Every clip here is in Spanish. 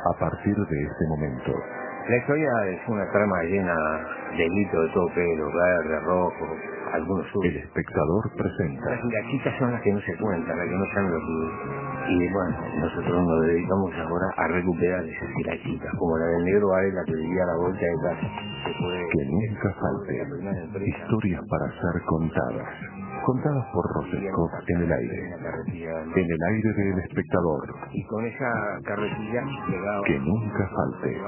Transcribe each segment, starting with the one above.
A partir de este momento, la historia es una trama llena de mitos de todo pelo, verde, rojo, algunos el suyos. espectador presenta Las chicas son las que no se cuentan, las que no saben lo que... Y bueno, nosotros nos dedicamos ahora a recuperar esas chicas, como la del negro Varela que vivía a la vuelta de casa. que nunca falte historias para ser contadas. Contadas por Roseskopf en el aire. En el aire del espectador. Y con esa carretilla llegaba... Que nunca falte.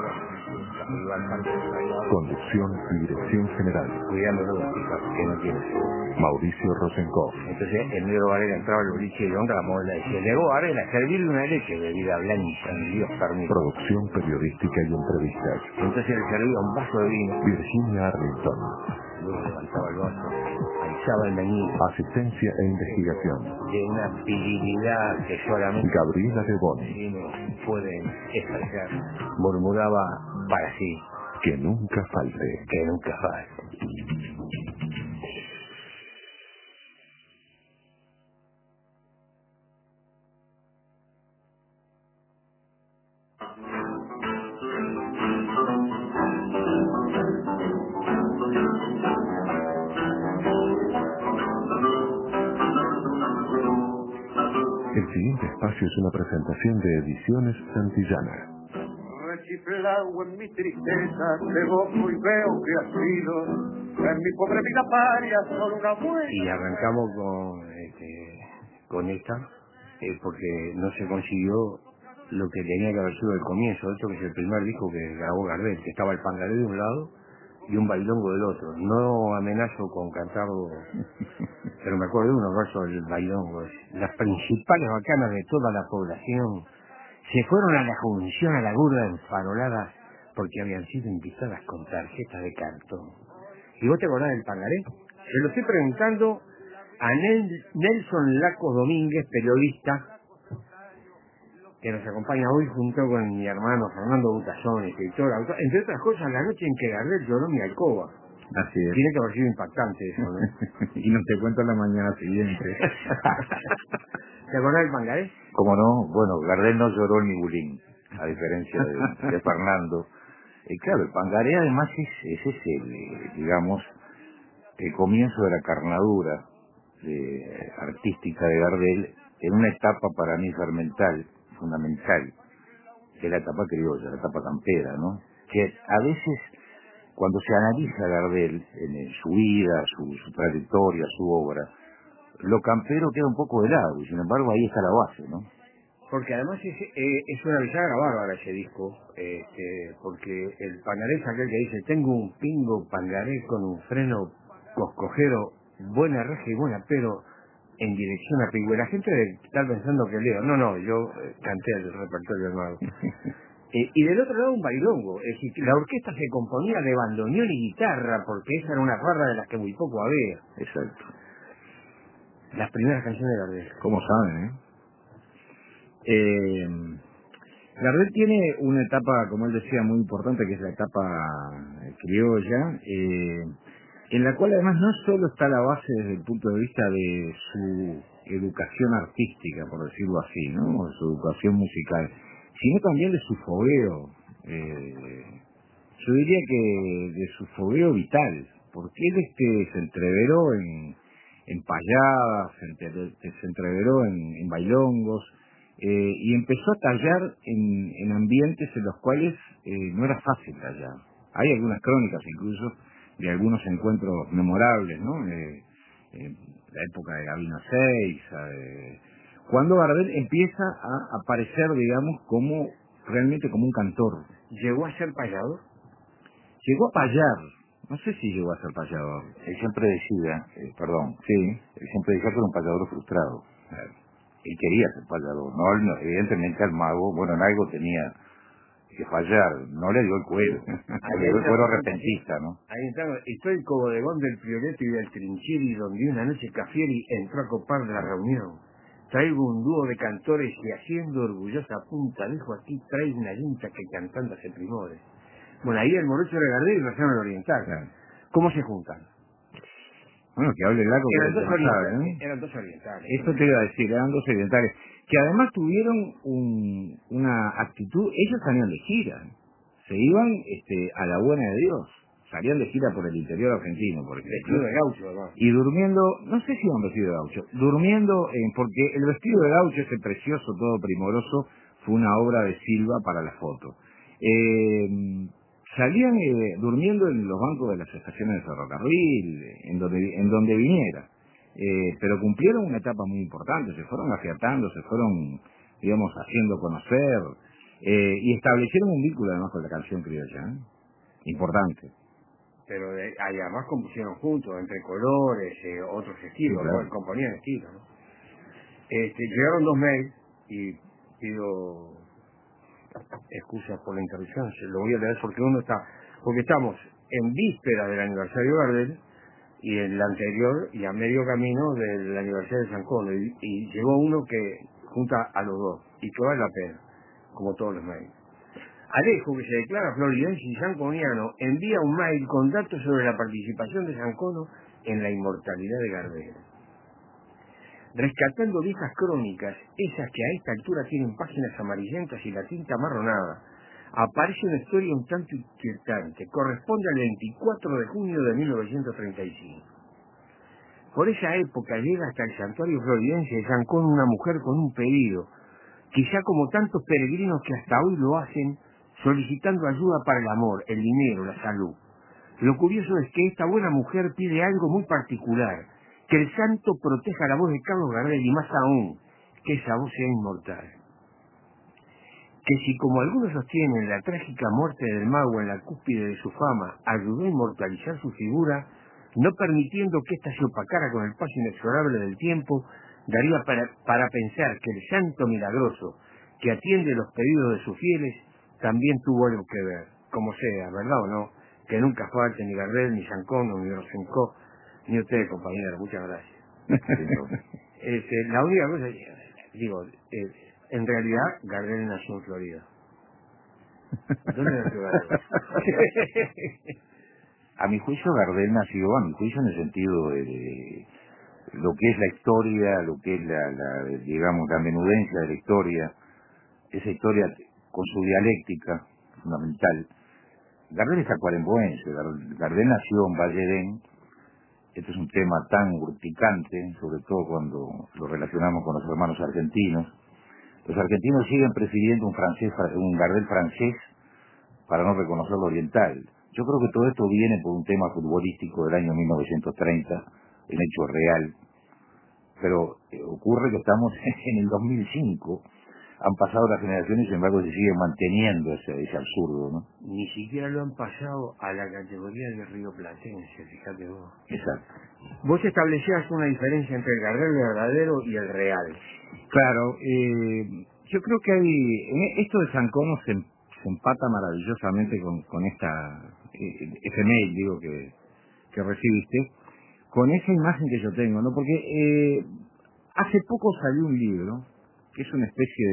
Conducción y dirección general. Cuidando de las chicas que no tienen seguro. Mauricio Rosenkopf. Entonces el negro Varela entraba al boliche y don Ramón le decía: negro Varela, servirle una leche, bebida blanca, Dios permite. Producción periodística y entrevistas. Entonces le servía un vaso de vino. Virginia Arlington. Luego levantaba el vaso, alzaba el meñique. Asistencia e investigación. De una virilidad que solamente Gabriela De Boni. pueden expresar. Murmuraba para sí: que nunca falte. que nunca falte. El siguiente espacio es una presentación de Ediciones Santillana. Rechiflado en mi tristeza, te gozo y veo que ha sido en mi pobre vida paria solo una muestra. Y arrancamos con esta, porque no se consiguió lo que tenía que haber sido el comienzo. Esto que es el primer disco que grabó Gardel, que estaba el pangaré de un lado y un bailongo del otro. No amenazo con cantarlo, pero me acuerdo de unos versos del bailongo. Las principales bacanas de toda la población se fueron a la junción a la burda enfarolada porque habían sido invitadas con tarjetas de cartón. ¿Y vos te acordás del pangaré? Se lo estoy preguntando a Nelson Lacos Domínguez, periodista, que nos acompaña hoy junto con mi hermano Fernando Butazón, escritor, autor, entre otras cosas, la noche en que Gardel lloró mi alcoba. Así es. Tiene que haber sido impactante eso, ¿no? Y no te cuento la mañana siguiente. ¿Te acordás del pangaré? ¿Cómo no? Bueno, Gardel no lloró ni bulín, a diferencia de Fernando. Claro, el pangaré además es ese, digamos, el comienzo de la carnadura artística de Gardel en una etapa para mí fundamental, que es la etapa criolla, la etapa campera, ¿no? Que a veces, cuando se analiza Gardel en su vida, su trayectoria, su obra, lo campero queda un poco de lado, y sin embargo ahí está la base, ¿no? Porque además es una bisagra bárbara ese disco, porque el pangaré es aquel que dice: tengo un pingo pangaré con un freno coscojero, buena reja y buena, pero en dirección a Pingüe. La gente debe estar pensando que leo. No, yo canté el repertorio del mago. Y del otro lado un bailongo, es decir, la orquesta se componía de bandoneón y guitarra, porque esa era una farra de las que muy poco había. Exacto. Las primeras canciones de Gardel. ¿Cómo saben, Gardel tiene una etapa, como él decía, muy importante, que es la etapa criolla, en la cual además no solo está la base desde el punto de vista de su educación artística, por decirlo así, ¿no? O su educación musical, sino también de su fogueo, yo diría que de su fogueo vital, porque él se entreveró en payadas, se entreveró en bailongos, y empezó a tallar en ambientes en los cuales no era fácil tallar. Hay algunas crónicas incluso de algunos encuentros memorables, ¿no? La época de Gabino Seiza, cuando Gardel empieza a aparecer, digamos, realmente como un cantor. ¿Llegó a ser payador? Llegó a payar, no sé si llegó a ser payador. Él siempre decía, Sí. él siempre decía que era un payador frustrado. Él quería ser payador, no, evidentemente al mago, bueno, en algo tenía que fallar, no le dio el cuero, le dio el cuero repentista, ¿no? Ahí está, estoy el cobodegón del Prioleto y del Trincheri, donde una noche Cafieri entró a copar la reunión. Traigo un dúo de cantores y haciendo orgullosa punta, dijo: aquí traigo una yunta que cantando hace primores. Bueno, ahí el morocho de Gardel y Rosano Oriental. Claro. ¿Cómo se juntan? Bueno, que hable Laco, que Eran dos sabe, orientales, ¿no? eran dos orientales. Esto te iba a decir, eran dos orientales, que además tuvieron una actitud, ellos salían de gira, se iban a la buena de Dios, salían de gira por el interior argentino, por ejemplo. Vestido de gaucho, además. Y durmiendo, no sé si iban vestido de gaucho, durmiendo, porque el vestido de gaucho, ese precioso, todo primoroso, fue una obra de Silva para la foto. Salían durmiendo en los bancos de las estaciones de ferrocarril, en donde viniera. Pero cumplieron una etapa muy importante, se fueron afiatando, se fueron, digamos, haciendo conocer, y establecieron un vínculo además con la canción criolla, importante. Pero además compusieron juntos, entre colores, otros estilos, Sí, claro. ¿no? Componían estilos, ¿no? Llegaron 2 mails y pido excusas por la interrupción, se lo voy a leer porque estamos en víspera del aniversario de Gardel y el anterior y a medio camino del aniversario de San Cono, y llegó uno que junta a los dos y que vale la pena, como todos los mails. Alejo, que se declara floridense y sanconiano, envía un mail con datos sobre la participación de Sancono en la inmortalidad de Gardel. Rescatando viejas crónicas, esas que a esta altura tienen páginas amarillentas y la tinta amarronada, aparece una historia un tanto inquietante. Corresponde al 24 de junio de 1935. Por esa época llega hasta el santuario floridense de Sancono una mujer con un pedido, quizá como tantos peregrinos que hasta hoy lo hacen, solicitando ayuda para el amor, el dinero, la salud. Lo curioso es que esta buena mujer pide algo muy particular, que el santo proteja la voz de Carlos Gardel y más aún, que esa voz sea inmortal. Que si, como algunos sostienen, la trágica muerte del mago en la cúspide de su fama ayudó a inmortalizar su figura, no permitiendo que ésta se opacara con el paso inexorable del tiempo, daría para pensar que el santo milagroso que atiende los pedidos de sus fieles también tuvo algo que ver, como sea, ¿verdad o no? Que nunca falte ni Gardel, ni Sancono, ni Rosenkopf, ni usted, compañero. Muchas gracias. La única cosa, en realidad Gardel nació en Florida. ¿Dónde nació Gardel? A mi juicio Gardel nació, a mi juicio en el sentido de lo que es la historia, lo que es digamos, la menudencia de la historia, esa historia con su dialéctica fundamental. Gardel es tacuarembóense, Gardel nació en Valledén. Este es un tema tan urticante, sobre todo cuando lo relacionamos con los hermanos argentinos. Los argentinos siguen prefiriendo un Gardel francés para no reconocer lo oriental. Yo creo que todo esto viene por un tema futbolístico del año 1930, un hecho real, pero ocurre que estamos en el 2005, han pasado las generaciones y sin embargo se sigue manteniendo ese absurdo, ¿no? Ni siquiera lo han pasado a la categoría de Río Platense, fíjate vos. Exacto. Vos establecías una diferencia entre el Gardel verdadero y el real. Claro, yo creo que esto de Sancono se empata maravillosamente con ese mail, digo, que recibiste, con esa imagen que yo tengo, ¿no? Porque hace poco salió un libro que es una especie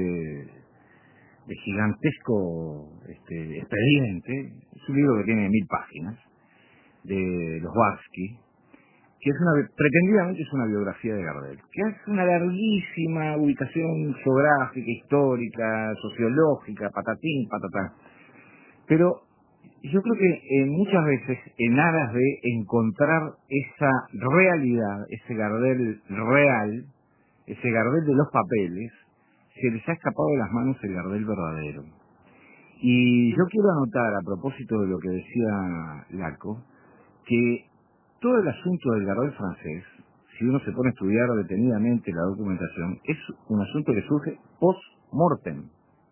de gigantesco expediente, es un libro que tiene 1000 páginas, de los Warsky, que pretendidamente es una biografía de Gardel, que es una larguísima ubicación geográfica, histórica, sociológica, patatín, patatán. Pero yo creo que muchas veces, en aras de encontrar esa realidad, ese Gardel real, ese Gardel de los papeles, se les ha escapado de las manos el Gardel verdadero. Y yo quiero anotar, a propósito de lo que decía Laco, que todo el asunto del Gardel francés, si uno se pone a estudiar detenidamente la documentación, es un asunto que surge post-mortem.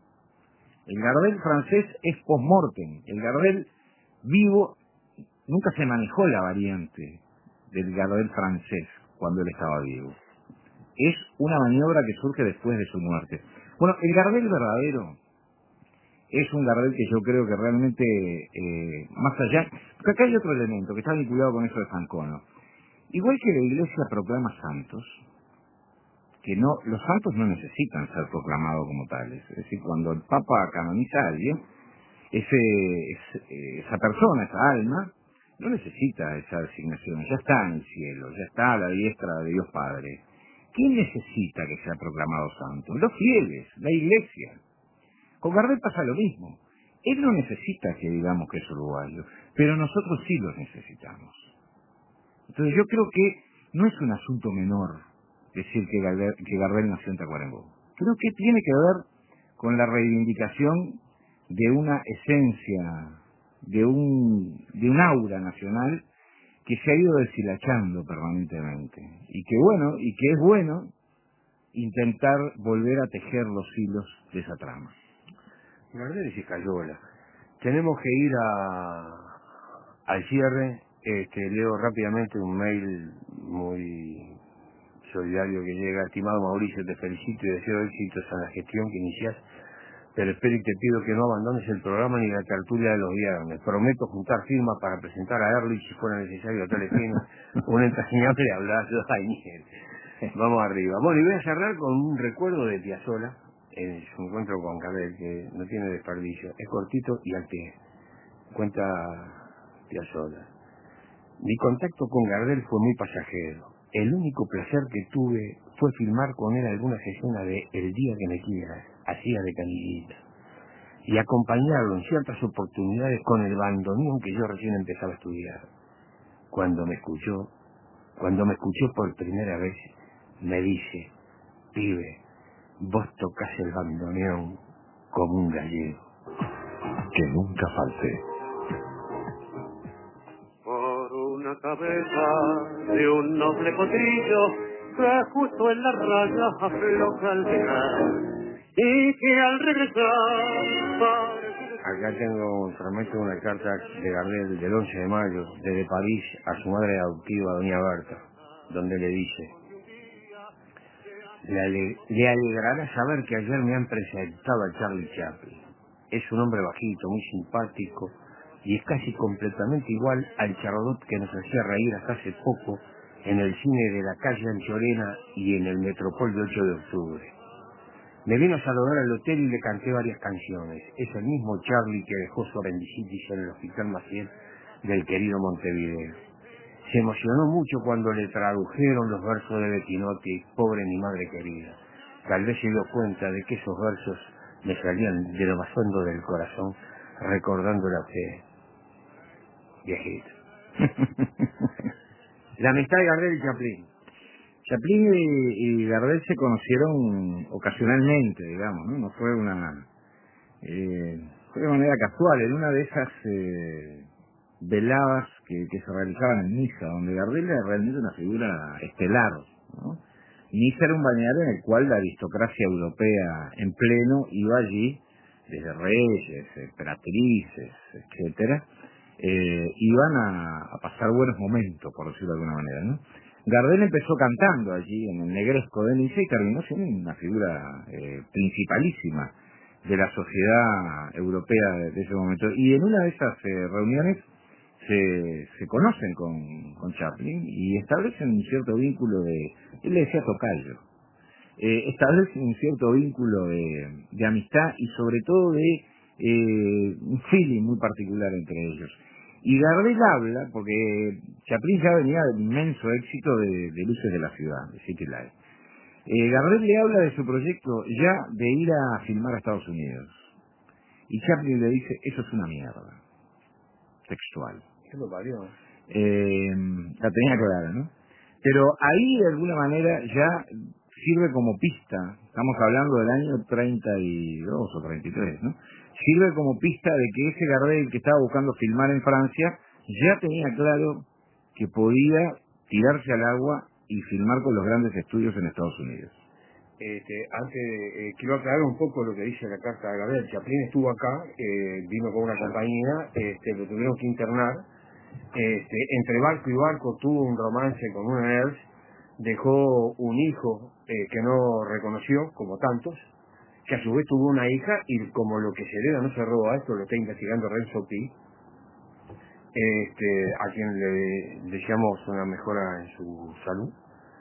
El Gardel francés es post-mortem. El Gardel vivo, nunca se manejó la variante del Gardel francés cuando él estaba vivo. Es una maniobra que surge después de su muerte. Bueno, el Gardel verdadero es un Gardel que yo creo que realmente, más allá... Porque acá hay otro elemento que está vinculado con eso de Sancono. Igual que la Iglesia proclama santos, que los santos no necesitan ser proclamados como tales. Es decir, cuando el Papa canoniza a alguien, esa persona, esa alma, no necesita esa designación, ya está en el cielo, ya está a la diestra de Dios Padre. ¿Quién necesita que sea proclamado santo? Los fieles, la Iglesia. Con Gardel pasa lo mismo. Él no necesita que digamos que es uruguayo, pero nosotros sí lo necesitamos. Entonces yo creo que no es un asunto menor decir que Gardel nació en Tacuarembó. Creo que tiene que ver con la reivindicación de una esencia, de un aura nacional que se ha ido deshilachando permanentemente. Y que es bueno intentar volver a tejer los hilos de esa trama. Gardel y Cicayola. Tenemos que ir al cierre. Leo rápidamente un mail muy solidario que llega. Estimado Mauricio, te felicito y deseo éxitos en la gestión que inicias, pero espero y te pido que no abandones el programa ni la tertulia de los viernes. Prometo juntar firmas para presentar a Erlich, si fuera necesario, a Telefino, un entrañable abrazo. Daniel. Vamos arriba. Bueno, y voy a cerrar con un recuerdo de Piazzolla en su encuentro con Gardel, que no tiene desperdicio. Es cortito y al pie. Cuenta Piazzolla. Mi contacto con Gardel fue muy pasajero. El único placer que tuve fue filmar con él algunas escenas de El día que me quieras, hacía de Canillita, y acompañarlo en ciertas oportunidades con el bandoneón que yo recién empezaba a estudiar. Cuando me escuchó por primera vez, me dice: pibe, vos tocás el bandoneón como un gallego. Que nunca falte. Por una cabeza de un noble potrillo que justo en la raya afloja al llegar y que al regresar parece... Acá tengo un fragmento de una carta de Gardel del 11 de mayo, desde París, a su madre adoptiva, doña Berta, donde le dice: le alegrará saber que ayer me han presentado a Charlie Chaplin. Es un hombre bajito, muy simpático, y es casi completamente igual al charlot que nos hacía reír hasta hace poco en el cine de la calle Anchorena y en el Metropol de 8 de octubre. Me vino a saludar al hotel y le canté varias canciones. Es el mismo Charlie que dejó su apendicitis en el Hospital Maciel del querido Montevideo. Se emocionó mucho cuando le tradujeron los versos de Bettinotti, Pobre mi madre querida. Tal vez se dio cuenta de que esos versos me salían de lo más hondo del corazón, recordándole a usted, viejito. La amistad de Gardel y Chaplin. Chaplin y Gardel se conocieron ocasionalmente, digamos, ¿no? No fue fue de manera casual, en una de esas veladas que se realizaban en Niza, donde Gardel era realmente una figura estelar, ¿no? Niza era un balneario en el cual la aristocracia europea en pleno iba allí, desde reyes, emperatrices, etcétera, iban a pasar buenos momentos, por decirlo de alguna manera, ¿no? Gardel empezó cantando allí en el Negresco de Niza y terminó siendo una figura principalísima de la sociedad europea de ese momento. Y en una de esas reuniones se conocen con Chaplin y establecen un cierto vínculo él le decía tocayo, establecen un cierto vínculo de amistad y sobre todo de un feeling muy particular entre ellos. Y Gardel habla, porque Chaplin ya venía del inmenso éxito de Luces de la Ciudad, de City Light. Gardel le habla de su proyecto ya de ir a filmar a Estados Unidos. Y Chaplin le dice: eso es una mierda. Textual. ¿Qué lo parió? La tenía clara, ¿no? Pero ahí de alguna manera ya sirve como pista, estamos hablando del año 32 o 33, ¿no? Sirve como pista de que ese Gardel que estaba buscando filmar en Francia ya tenía claro que podía tirarse al agua y filmar con los grandes estudios en Estados Unidos. Antes quiero aclarar un poco lo que dice la carta de Gardel. Chaplin estuvo acá, vino con una compañía, lo tuvieron que internar. Entre barco y barco tuvo un romance con una nurse, dejó un hijo que no reconoció, como tantos, que a su vez tuvo una hija, y como lo que se hereda no se roba, esto lo está investigando Renzo Pi, a quien le deseamos una mejora en su salud,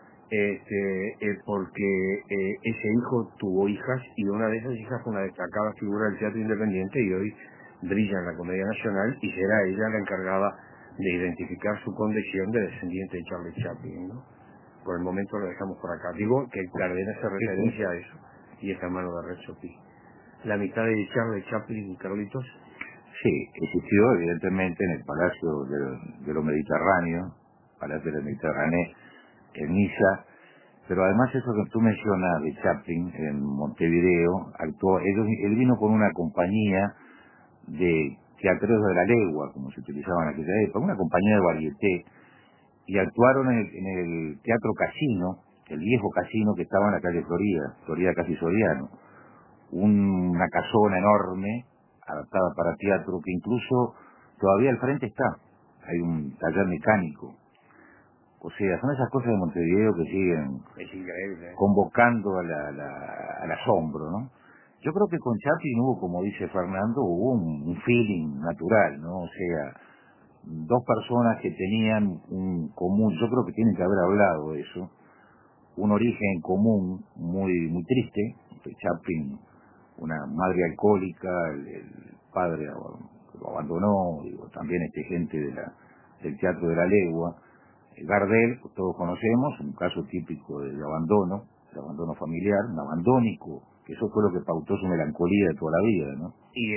porque ese hijo tuvo hijas, y una de esas hijas fue una destacada figura del teatro independiente y hoy brilla en la Comedia Nacional, y será ella la encargada de identificar su condición de descendiente de Charlie Chaplin, ¿no? Por el momento lo dejamos por acá. Digo que Gardel hace referencia a eso, y es hermano de Renzo Pi. la amistad de Charlie Chaplin y Carlitos? Sí, existió evidentemente en el Palacio de lo Mediterráneo, Palacio del Mediterráneo, en Niza, pero además eso que tú mencionas de Chaplin en Montevideo, él vino con una compañía de teatreros de la legua, como se utilizaba en aquella época, una compañía de varieté, y actuaron en el Teatro Casino, el viejo casino que estaba en la calle Florida casi Soriano, una casona enorme, adaptada para teatro, que incluso todavía al frente está, hay un taller mecánico. O sea, son esas cosas de Montevideo que siguen convocando al asombro, ¿no? Yo creo que con Chaplin hubo, como dice Fernando, hubo un feeling natural, ¿no? O sea, dos personas que tenían un común, yo creo que tienen que haber hablado de eso, un origen común muy triste, que Chaplin, una madre alcohólica, el padre lo abandonó, digo, también gente del Teatro de la Legua. Gardel, pues todos conocemos, un caso típico de abandono familiar, un abandónico, que eso fue lo que pautó su melancolía de toda la vida, ¿no?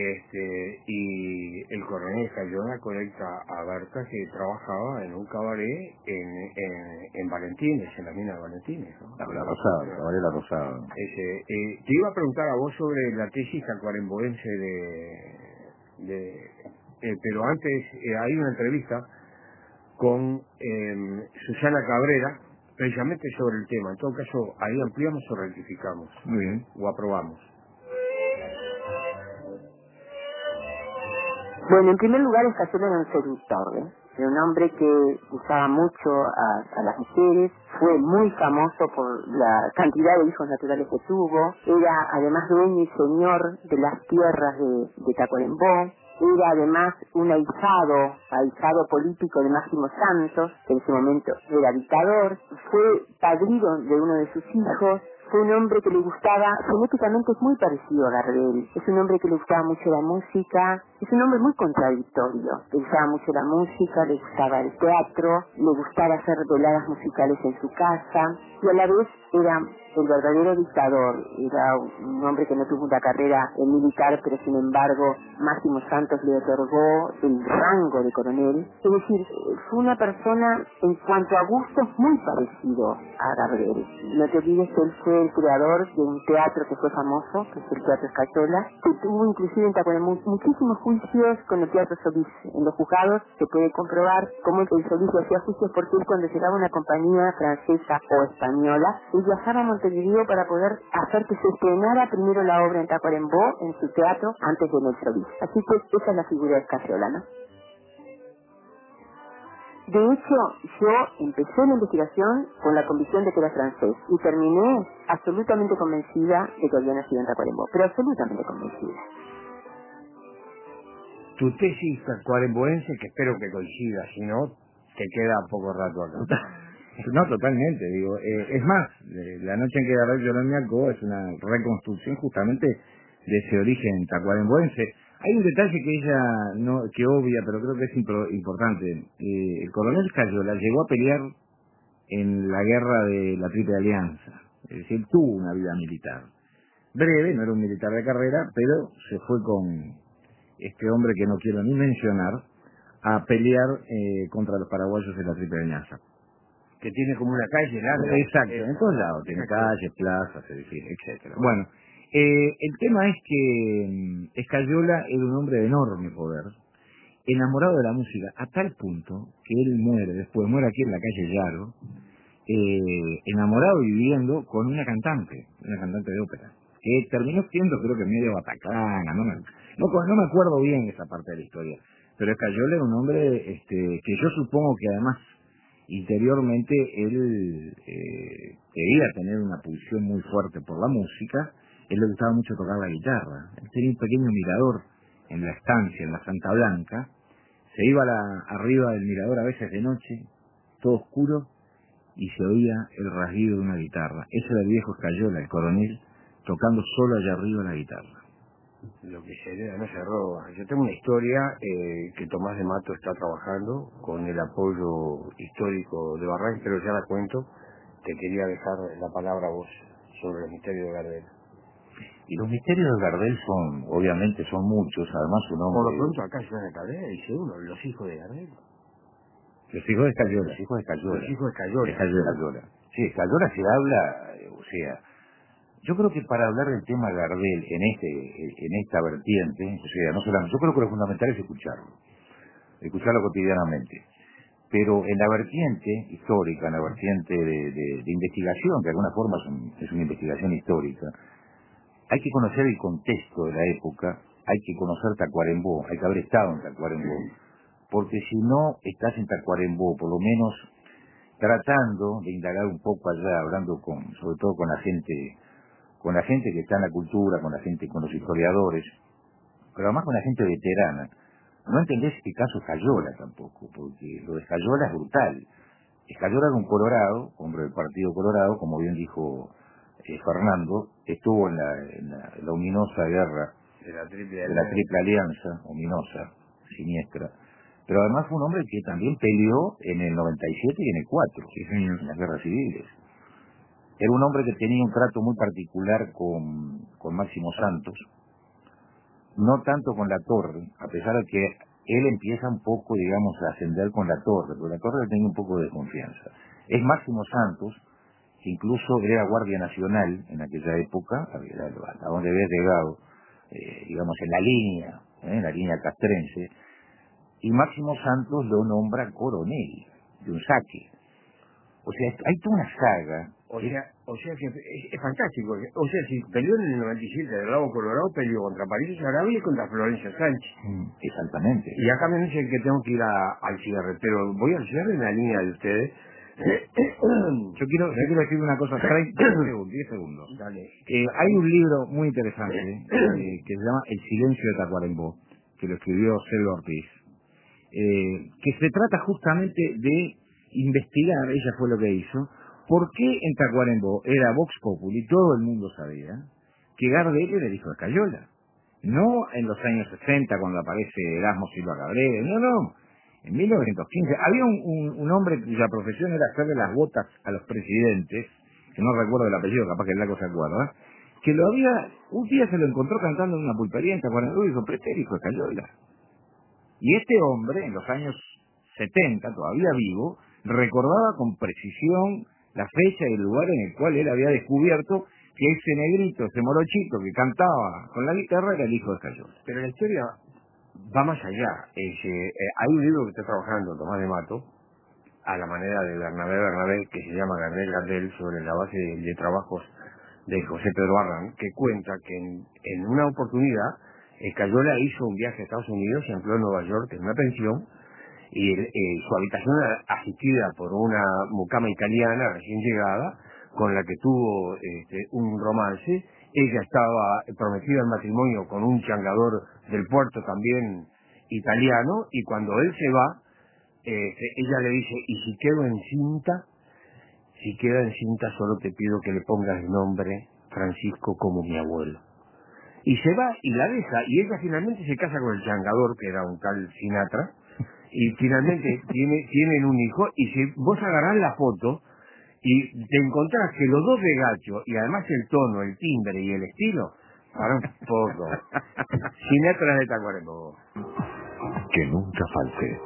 Y el coronel Escayona conecta a Berta, que trabajaba en un cabaret en Valentines, en la mina de Valentines, ¿no? La Rosada, el cabaret La Rosada. Te iba a preguntar a vos sobre la tesis tacuarembóense pero antes hay una entrevista con Susana Cabrera, precisamente sobre el tema. En todo caso, ahí ampliamos o rectificamos. Muy bien. O aprobamos. Bueno, en primer lugar, Escayona era un seductor, ¿eh? Era un hombre que gustaba mucho a las mujeres, fue muy famoso por la cantidad de hijos naturales que tuvo, era además dueño y señor de las tierras de Tacuarembó, era además un ahijado político de Máximo Santos, que en ese momento era dictador, fue padrino de uno de sus hijos. Fue un hombre que le gustaba, genéticamente es muy parecido a Gardel, es un hombre que le gustaba mucho la música, es un hombre muy contradictorio, le gustaba mucho la música, le gustaba el teatro, le gustaba hacer veladas musicales en su casa, y a la vez era el verdadero dictador, era un hombre que no tuvo una carrera militar, pero sin embargo Máximo Santos le otorgó el rango de coronel, es decir, fue una persona en cuanto a gustos muy parecido a Gardel. No te olvides que él fue el creador de un teatro que fue famoso, que es el Teatro Escayola, que tuvo inclusive en Tacuarembó muchísimos juicios con el Teatro Solís. En los juzgados se puede comprobar cómo el Solís hacía juicios, porque él, cuando llegaba una compañía francesa o española, él viajaba a Montevideo para poder hacer que se estrenara primero la obra en Tacuarembó, en su teatro, antes de en el Solís. Así que esa es la figura de Escayola, ¿no? De hecho, yo empecé la investigación con la convicción de que era francés y terminé absolutamente convencida de que había nacido en Tacuarembó, pero absolutamente convencida. Tu tesis tacuarembóense, que espero que coincida, si no, te queda poco rato acá. No, totalmente, digo. Es más, La noche en que Gardel lloró en Mialco es una reconstrucción justamente de ese origen tacuarembóense. Hay un detalle que ella que obvia, pero creo que es importante. El coronel Escayola llegó a pelear en la guerra de la Triple Alianza. Es decir, tuvo una vida militar. Breve, no era un militar de carrera, pero se fue con este hombre que no quiero ni mencionar a pelear contra los paraguayos en la Triple Alianza. Que tiene como una calle larga. Exacto, en todos lados, tiene calles, plazas, edificios, etcétera. Bueno, el tema es que Escayola era un hombre de enorme poder, enamorado de la música, a tal punto que él muere aquí en la calle Llaro, enamorado y viviendo con una cantante de ópera, que terminó siendo, creo que medio batacana, no me acuerdo bien esa parte de la historia, pero Escayola era un hombre que yo supongo que además interiormente él quería tener una pulsión muy fuerte por la música. Él le gustaba mucho tocar la guitarra. Él tenía un pequeño mirador en la estancia, en la Santa Blanca. Se iba arriba del mirador a veces de noche, todo oscuro, y se oía el rasguido de una guitarra. Ese era el viejo Escayola, el coronel, tocando solo allá arriba la guitarra. Lo que se hereda no se roba. Yo tengo una historia que Tomás de Mato está trabajando con el apoyo histórico de Barranquilla, pero ya la cuento. Te quería dejar la palabra a vos sobre el misterio de Gardel. Y los misterios de Gardel son, obviamente, son muchos, además su nombre... Por lo pronto acá suena la cadena, dice uno, los hijos de Gardel. Los hijos de Escayola. Los hijos de Escayola. Los hijos de Escayola. Escayola. Sí, Escayola se habla, o sea, yo creo que para hablar del tema Gardel en esta vertiente, o sea, no solamente, yo creo que lo fundamental es escucharlo cotidianamente. Pero en la vertiente histórica, en la vertiente de investigación, que de alguna forma es una investigación histórica, hay que conocer el contexto de la época, hay que conocer Tacuarembó, hay que haber estado en Tacuarembó, porque si no estás en Tacuarembó, por lo menos tratando de indagar un poco allá, hablando sobre todo con la gente que está en la cultura, con los historiadores, pero además con la gente veterana, no entendés este caso Escayola tampoco, porque lo de Escayola es brutal. Escayola era un colorado, hombre del Partido Colorado, como bien dijo Fernando, estuvo en la ominosa guerra De la Triple Alianza, ominosa, siniestra, pero además fue un hombre que también peleó en el 97 y en el 4, en las guerras civiles. Era un hombre que tenía un trato muy particular con Máximo Santos, no tanto con la Torre, a pesar de que él empieza un poco, digamos, a ascender con la Torre, pero la Torre tenía un poco de desconfianza. Es Máximo Santos, que incluso era Guardia Nacional en aquella época, a donde había llegado, digamos, en la línea castrense, y Máximo Santos lo nombra coronel de un saque. O sea, hay toda una saga. O sea que es fantástico. O sea, si peleó en el 97 del Bravo Colorado, peleó contra París Sarabia y contra Florencia Sánchez. Exactamente. Y acá me dicen que tengo que ir al cierre, pero voy al cierre en la línea de ustedes. Yo quiero decir una cosa, 10 segundos. Dale. Hay un libro muy interesante que se llama El silencio de Tacuarembó, que lo escribió Selva Ortiz, que se trata justamente de investigar, ella fue lo que hizo, por qué en Tacuarembó era Vox Populi, todo el mundo sabía, que Gardel era el hijo de Escayola. No en los años 60 cuando aparece Erasmo Silva Cabrera, no. En 1915 había un hombre cuya profesión era hacerle las botas a los presidentes, que no recuerdo el apellido, capaz que el Laco se acuerda, que un día se lo encontró cantando en una pulpería en Tacuarembó y dijo, pero este era hijo de Escayola. Y este hombre, en los años 70, todavía vivo, recordaba con precisión la fecha y el lugar en el cual él había descubierto que ese negrito, ese morochito que cantaba con la guitarra era el hijo de Escayola. Pero la historia va más allá. Hay un libro que está trabajando Tomás de Mato, a la manera de Bernabé, que se llama Gardel, sobre la base de trabajos de José Pedro Arran, que cuenta que en una oportunidad Escayola hizo un viaje a Estados Unidos, se empleó en Nueva York en una pensión, y su habitación era asistida por una mucama italiana recién llegada, con la que tuvo un romance. Ella estaba prometida al matrimonio con un changador del puerto también italiano, y cuando él se va, ella le dice, y si queda encinta solo te pido que le pongas el nombre Francisco como mi abuelo. Y se va y la deja, y ella finalmente se casa con el changador, que era un tal Sinatra, y finalmente tienen un hijo, y si vos agarrás la foto y te encontrás que los dos de gacho, y además el tono, el timbre y el estilo, para un poco. Sinatra de Tacuarembó. Que nunca falte.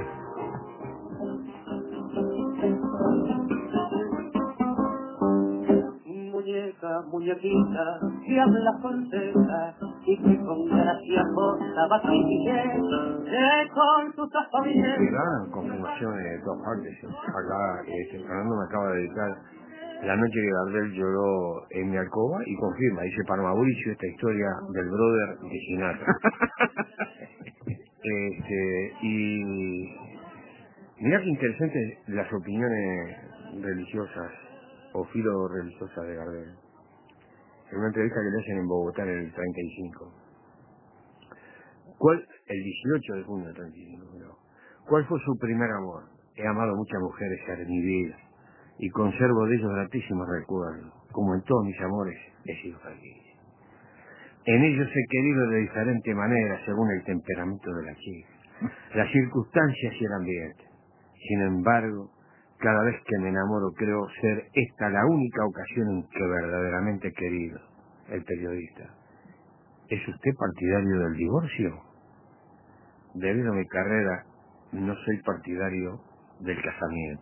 Muñequita, que habla con cejas y que con gracia posa va a que con sus aspavientos. Gran confirmación de todas partes. Acá Fernando me acaba de dedicar la noche que Gardel lloró en mi alcoba y confirma, dice, para Mauricio, esta historia del brother de Sinatra. Y mirá qué interesantes las opiniones religiosas o filo-religiosas de Gardel. En una entrevista que le hacen en Bogotá en el 35. El 18 de junio del 35. ¿No? ¿Cuál fue su primer amor? He amado muchas mujeres en mi vida y conservo de ellos gratísimos recuerdos. Como en todos mis amores, he sido feliz. En ellos he querido de diferente manera según el temperamento de la chica, las circunstancias y el ambiente. Sin embargo, cada vez que me enamoro creo ser esta la única ocasión en que verdaderamente he querido. el periodista, ¿es usted partidario del divorcio? Debido a mi carrera, no soy partidario del casamiento.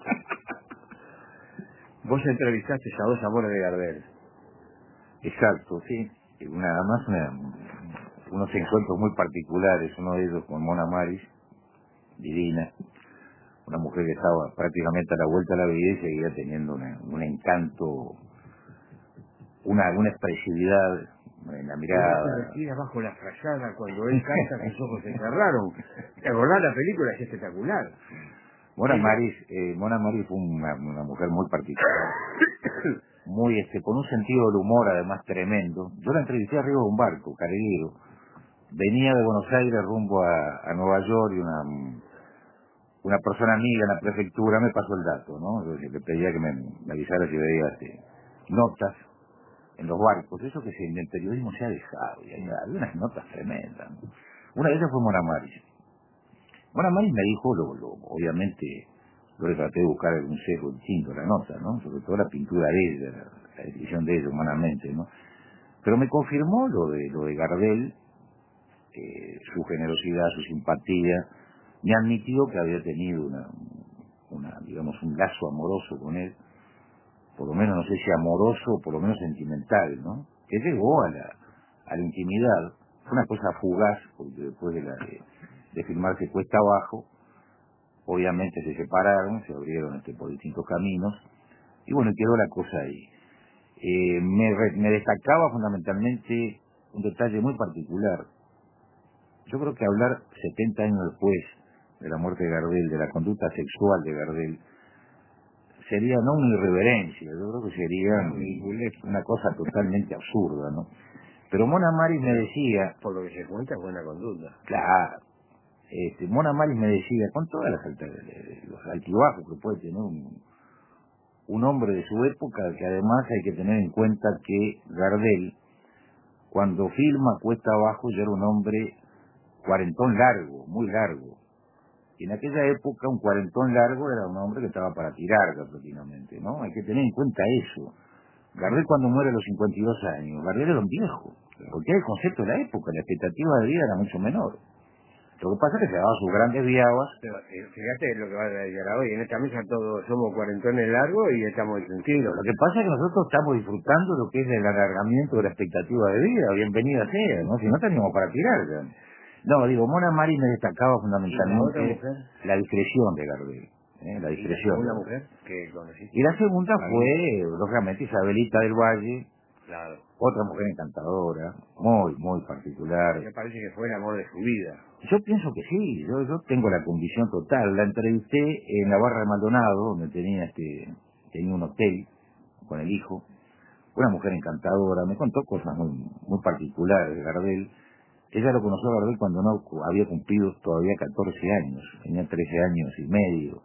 Vos entrevistaste a dos amores de Gardel. Exacto, sí. Además, unos encuentros muy particulares, uno de ellos con Mona Maris, divina, una mujer que estaba prácticamente a la vuelta de la vida y seguía teniendo un encanto, una expresividad en la mirada. Se retira bajo la frazada cuando él canta, sus ojos se cerraron. ¿Te acordás? La película es espectacular. Mona Maris fue una mujer muy particular, muy con un sentido del humor además tremendo. Yo la entrevisté arriba de un barco, carguero. Venía de Buenos Aires rumbo a Nueva York y una persona amiga en la prefectura me pasó el dato, ¿no? Yo le pedía que me avisara si veía notas en los barcos, eso que en el periodismo se ha dejado, y había unas notas tremendas, ¿no? Una de ellas fue Mona Maris. Mona Maris me dijo, obviamente, yo le traté de buscar algún sesgo distinto a la nota, ¿no? Sobre todo la pintura de ella, la descripción de ella humanamente, ¿no? Pero me confirmó lo de Gardel, su generosidad, su simpatía. Me admitió que había tenido digamos, un lazo amoroso con él, por lo menos, no sé si amoroso o por lo menos sentimental, ¿no? Que llegó a la intimidad. Fue una cosa fugaz, porque después de filmarse Cuesta Abajo, obviamente se separaron, se abrieron por distintos caminos, y bueno, quedó la cosa ahí. Me destacaba fundamentalmente un detalle muy particular. Yo creo que hablar 70 años después de la muerte de Gardel, de la conducta sexual de Gardel, sería no una irreverencia, yo creo que sería una cosa totalmente absurda, ¿no? Pero Mona Maris me decía... Por lo que se cuenta, es buena conducta. Claro. Mona Maris me decía, con todas los altibajos que puede tener un hombre de su época, que además hay que tener en cuenta que Gardel, cuando filma Cuesta Abajo, ya era un hombre cuarentón largo, muy largo. Y en aquella época un cuarentón largo era un hombre que estaba para tirar prácticamente, ¿no? Hay que tener en cuenta eso. Gardel cuando muere a los 52 años, Gardel era un viejo, porque era el concepto de la época, la expectativa de vida era mucho menor. Lo que pasa es que se daba sus grandes viabas. Pero fíjate lo que va a llegar hoy, en esta mesa todos somos cuarentones largos y estamos tranquilos. Lo que pasa es que nosotros estamos disfrutando lo que es el alargamiento de la expectativa de vida, bienvenida sea, ¿no? Si no teníamos para tirar ya. No, digo, Mona Maris me destacaba fundamentalmente la discreción de Gardel, la discreción. ¿Y la mujer que conociste? Y la segunda fue, lógicamente, Isabelita del Valle, claro, otra mujer encantadora, muy, muy particular. Me parece que fue el amor de su vida. Yo pienso que sí, yo tengo la convicción total. La entrevisté en la barra de Maldonado, donde tenía un hotel con el hijo, una mujer encantadora, me contó cosas muy particulares de Gardel. Ella lo conoció a Gardel cuando no había cumplido todavía 14 años, tenía 13 años y medio.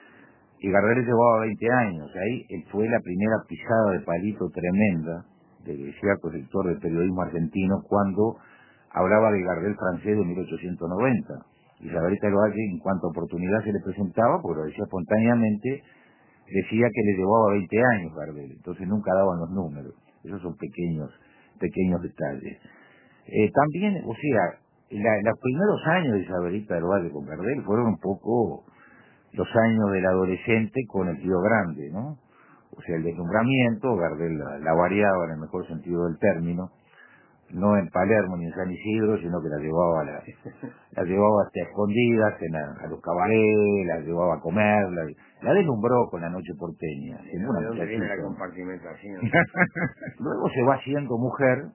Y Gardel llevaba 20 años, ahí fue la primera pisada de palito tremenda de cierto sector del periodismo argentino cuando hablaba de Gardel francés de 1890. Isabelita del Valle, en cuanto oportunidad se le presentaba, porque lo decía espontáneamente, decía que le llevaba 20 años Gardel, entonces nunca daban los números. Esos son pequeños detalles. También, o sea, los primeros años de Isabelita del Valle con Gardel fueron un poco los años del adolescente con el tío grande, ¿no? O sea, el deslumbramiento, Gardel la variaba en el mejor sentido del término, no en Palermo ni en San Isidro, sino que la llevaba hasta escondidas a los cabarets, la llevaba a comer, la deslumbró con la noche porteña. ¿De dónde viene la compartimentación? Luego se va haciendo mujer,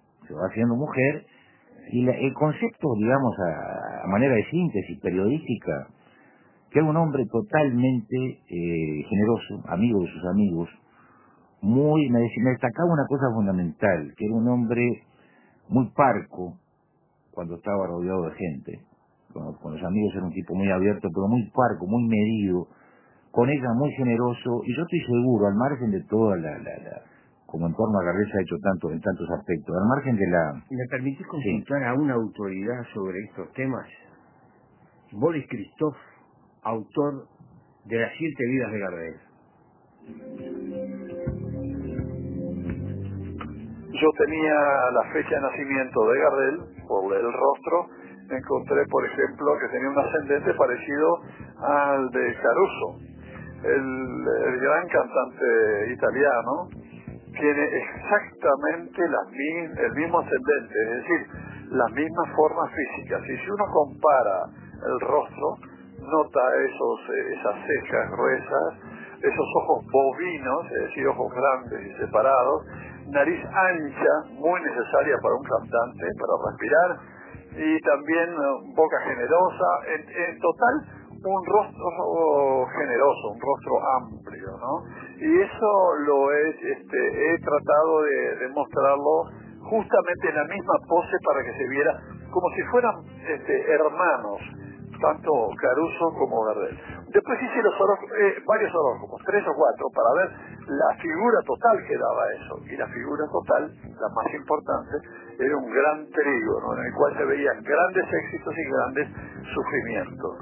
y el concepto, digamos, a manera de síntesis periodística, que era un hombre totalmente generoso, amigo de sus amigos, me destacaba una cosa fundamental, que era un hombre muy parco cuando estaba rodeado de gente. Con los amigos era un tipo muy abierto, pero muy parco, muy medido, con ella muy generoso, y yo estoy seguro, al margen de toda como en torno a Gardel se ha hecho en tantos aspectos, al margen de ¿Me permitís consultar a una autoridad sobre estos temas? Boris Christoph, autor de Las 7 vidas de Gardel. yo tenía la fecha de nacimiento de Gardel, por el rostro, encontré, por ejemplo, que tenía un ascendente parecido al de Caruso, el gran cantante italiano. Tiene exactamente el mismo ascendente, es decir, las mismas formas físicas. Y si uno compara el rostro, nota esas cejas gruesas, esos ojos bovinos, es decir, ojos grandes y separados, nariz ancha, muy necesaria para un cantante, para respirar, y también boca generosa, en total un rostro generoso, un rostro amplio, ¿no? Y eso he tratado de mostrarlo justamente en la misma pose para que se viera como si fueran hermanos, tanto Caruso como Gardel. Después hice varios horóscopos, 3 o 4, para ver la figura total que daba eso. Y la figura total, la más importante, era un gran trígono en el cual se veían grandes éxitos y grandes sufrimientos.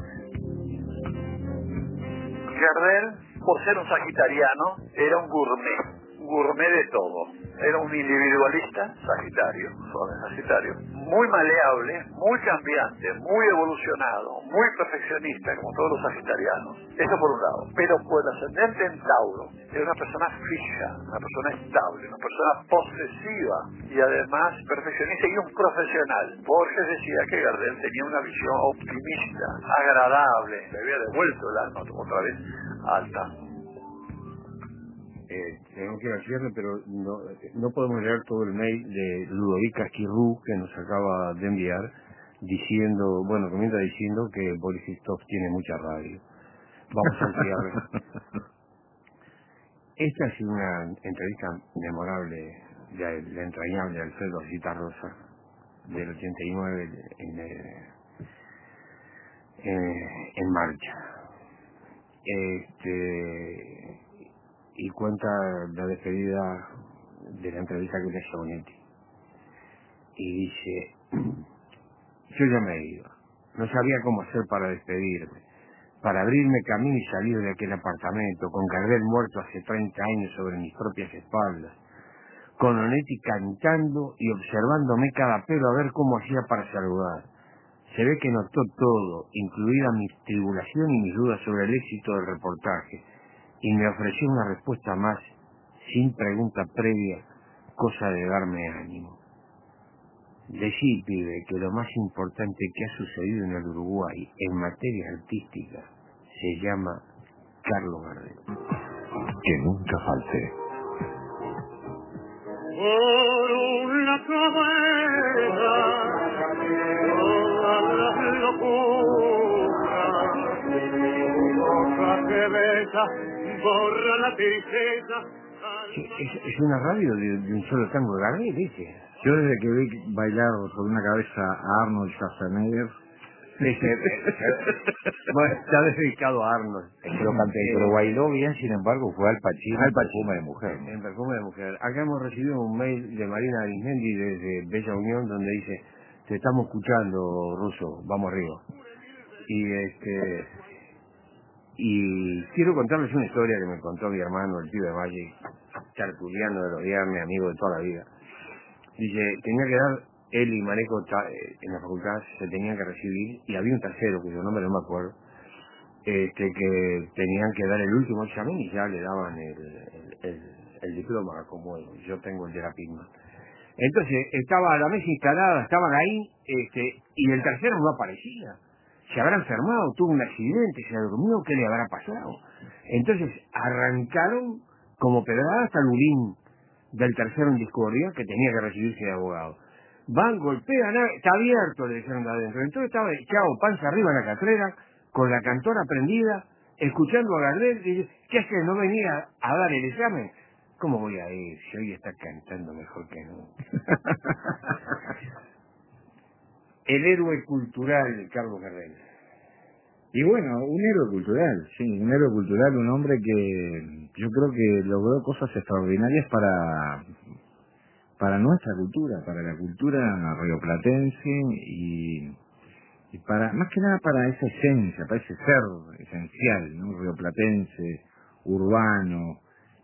Gardel, por ser un sagitariano, era un gourmet de todo. Era un individualista, sagitario, muy maleable, muy cambiante, muy evolucionado, muy perfeccionista, como todos los sagitarianos. Eso por un lado. Pero por el ascendente en Tauro, era una persona fija, una persona estable, una persona posesiva y además perfeccionista y un profesional. Borges decía que Gardel tenía una visión optimista, agradable, le había devuelto el alma otra vez alta. Tengo que ir al cierre, pero no podemos leer todo el mail de Ludovica Esquirrú que nos acaba de enviar comienza diciendo que Boris Christoph tiene mucha radio. Vamos al cierre. Esta ha sido una entrevista memorable de la entrañable Alfredo Citarrosa del 89 en marcha. Y cuenta la despedida de la entrevista que le hizo Bonetti. Y dice, yo ya me he ido. No sabía cómo hacer para despedirme, para abrirme camino y salir de aquel apartamento, con Gardel muerto hace 30 años sobre mis propias espaldas, con Bonetti cantando y observándome cada pelo a ver cómo hacía para saludar. Se ve que notó todo, incluida mi tribulación y mis dudas sobre el éxito del reportaje, y me ofreció una respuesta más, sin pregunta previa, cosa de darme ánimo. Decí, pibe, que lo más importante que ha sucedido en el Uruguay en materia artística se llama Carlos Gardel. Que nunca falte. Por una cabeza, todas las locuras, boca que besa, borra la tristeza. Es una radio de un solo tango de Gardel, dice. Yo desde que vi bailar sobre una cabeza a Arnold Schwarzenegger, Bueno, está dedicado a Arnold. Pero bailó bien, sin embargo, fue Al Pacino, en Perfume de Mujer, ¿no? En Perfume de Mujer. Acá hemos recibido un mail de Marina Arismendi desde Bella Unión, donde dice, te estamos escuchando, Russo, vamos arriba. Y quiero contarles una historia que me contó mi hermano, el tío de Valle, tertuliano de los viernes, amigo de toda la vida. Dice, tenía que dar, él y Maneco en la facultad se tenían que recibir, y había un tercero, cuyo nombre no me acuerdo, que tenían que dar el último examen y ya le daban el diploma, como yo tengo el de la PIGMA. Entonces, estaba la mesa instalada, estaban ahí, y el tercero no aparecía. Se habrá enfermado, tuvo un accidente, se durmió, ¿qué le habrá pasado? Entonces, arrancaron como pedrada hasta el urín del tercero en discordia, que tenía que recibirse de abogado. Van, golpean, está abierto, le dijeron de adentro. Entonces estaba echado panza arriba en la catrera, con la cantora prendida, escuchando a Gardel, y dice, ¿qué haces? ¿No venía a dar el examen? ¿Cómo voy a ir si hoy está cantando mejor que nunca? El héroe cultural Carlos Gardel. y bueno, un héroe cultural, sí, un héroe cultural, un hombre que yo creo que logró cosas extraordinarias para nuestra cultura, para la cultura rioplatense y para, más que nada para esa esencia, para ese ser esencial, ¿no? Rioplatense, urbano,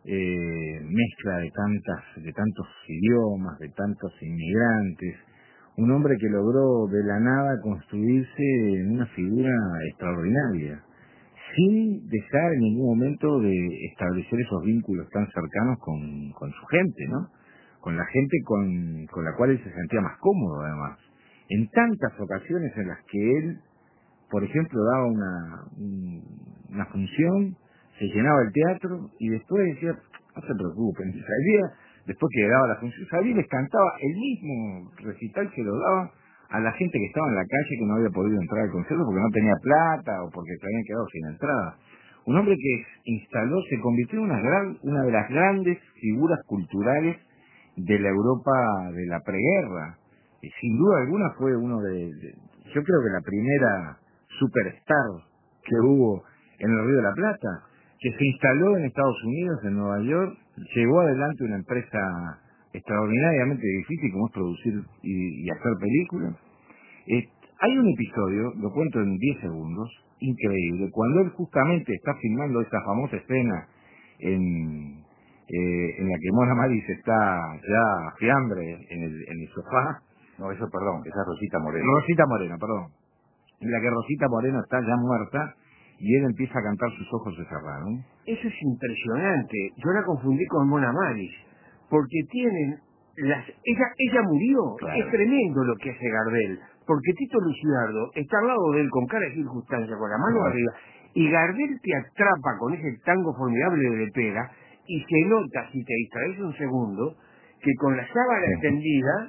mezcla de tantos idiomas, de tantos inmigrantes, un hombre que logró de la nada construirse en una figura extraordinaria, sin dejar en ningún momento de establecer esos vínculos tan cercanos con su gente, ¿no? Con la gente con la cual él se sentía más cómodo, además. En tantas ocasiones en las que él, por ejemplo, daba una función, se llenaba el teatro y después decía, no se preocupen, salía, después que daba la función, salía y les cantaba el mismo recital que lo daba a la gente que estaba en la calle, que no había podido entrar al concierto porque no tenía plata o porque se habían quedado sin entrada. Un hombre que se convirtió en una de las grandes figuras culturales de la Europa de la preguerra. Y sin duda alguna fue yo creo que la primera superstar que hubo en el Río de la Plata, que se instaló en Estados Unidos, en Nueva York, llevó adelante una empresa extraordinariamente difícil como es producir y hacer películas. Hay un episodio, lo cuento en 10 segundos, increíble, cuando él justamente está filmando esa famosa escena en la que Mona Maris está ya fiambre en el sofá. No, eso, perdón, esa es Rosita Moreno. Rosita Moreno, perdón. En la que Rosita Moreno está ya muerta y él empieza a cantar Sus ojos se cerraron. Eso es impresionante. Yo la confundí con Mona Maris, porque tienen ella murió. Claro. Es tremendo lo que hace Gardel, porque Tito Luciardo está al lado de él con cara de circunstancia, con la mano arriba, y Gardel te atrapa con ese tango formidable de Lepera, y se nota, si te distraes un segundo, que con la sábana extendida,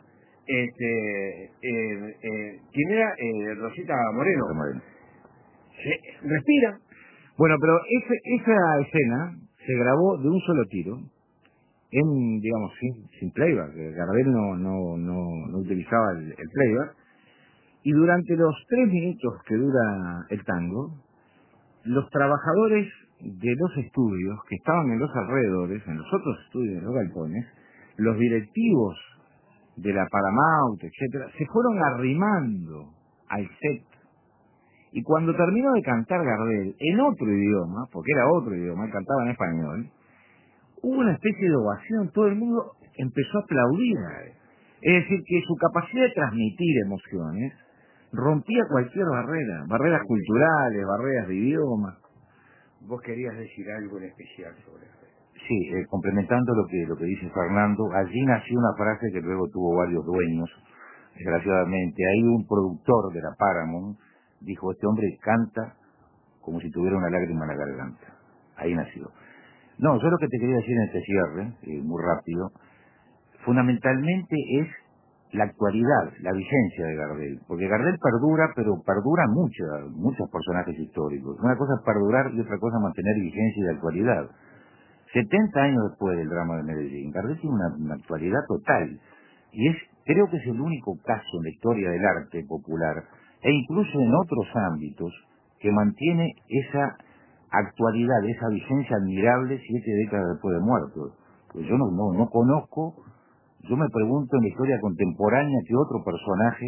¿quién era? Rosita Moreno. Respira. Bueno, pero esa escena se grabó de un solo tiro, digamos, sin playback. Gardel no utilizaba el playback. Y durante los 3 minutos que dura el tango, los trabajadores de los estudios que estaban en los alrededores, en los otros estudios de los galpones, los directivos de la Paramount, etcétera, se fueron arrimando al set. Y cuando terminó de cantar Gardel en otro idioma, porque era otro idioma, él cantaba en español, hubo una especie de ovación, todo el mundo empezó a aplaudir. Es decir, que su capacidad de transmitir emociones rompía cualquier barrera, barreras culturales, barreras de idioma. Vos querías decir algo en especial sobre eso. Sí, complementando lo que dice Fernando, allí nació una frase que luego tuvo varios dueños, desgraciadamente. Ahí un productor de la Paramount dijo, este hombre canta como si tuviera una lágrima en la garganta. Ahí nació. No, yo lo que te quería decir en este cierre, muy rápido, fundamentalmente es la actualidad, la vigencia de Gardel. Porque Gardel perdura, pero perdura muchos personajes históricos. Una cosa es perdurar y otra cosa es mantener vigencia y de actualidad. 70 años después del drama de Medellín, Gardel tiene una actualidad total. Y creo que es el único caso en la historia del arte popular, e incluso en otros ámbitos, que mantiene esa actualidad, esa vigencia admirable 7 décadas después de muerto. Pues yo no conozco, yo me pregunto en la historia contemporánea qué otro personaje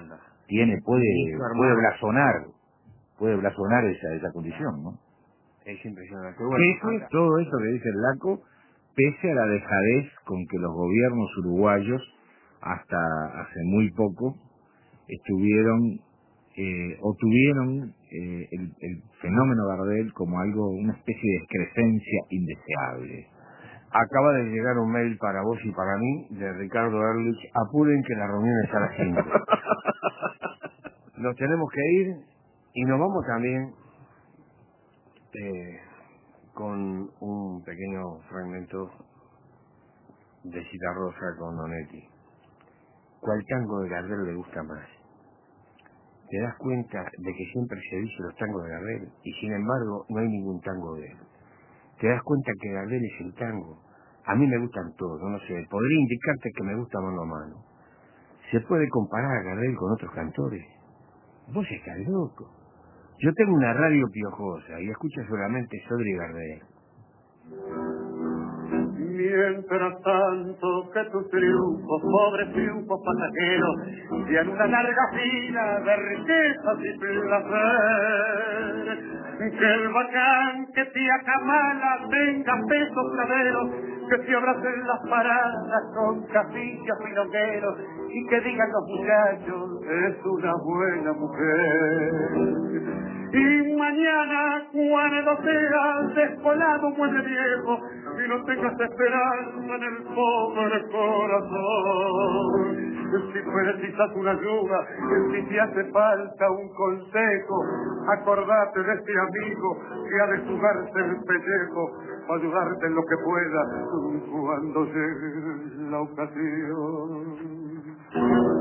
puede blasonar esa condición, ¿no? Es impresionante. Bueno, todo eso que dice el Laco, pese a la dejadez con que los gobiernos uruguayos, hasta hace muy poco, tuvieron el fenómeno Gardel como una especie de excrescencia indeseable. Acaba de llegar un mail para vos y para mí de Ricardo Ehrlich. Apuren que la reunión es a las 5. Nos tenemos que ir y nos vamos también con un pequeño fragmento de Citarrosa con Donetti. ¿Cuál tango de Gardel le gusta más? Te das cuenta de que siempre se dice los tangos de Gardel y sin embargo no hay ningún tango de él. Te das cuenta que Gardel es el tango. A mí me gustan todos, no sé, podría indicarte que me gusta Mano a Mano. ¿Se puede comparar a Gardel con otros cantores? Vos estás loco. Yo tengo una radio piojosa y escucho solamente Sodre y Gardel. Mientras tanto que tus triunfos, pobres triunfos pasajeros, sean una larga fila de riquezas y placer. Que el bacán que te acamala tenga pesos caderos, que se abracen las paradas con casillas milongueros y que digan los muchachos, es una buena mujer. Y mañana cuando seas descolado muere viejo y no tengas esperanza en el pobre corazón. Si necesitas una ayuda, si te hace falta un consejo, acordate de este amigo que ha de jugarse el pellejo para ayudarte en lo que pueda cuando llegue la ocasión.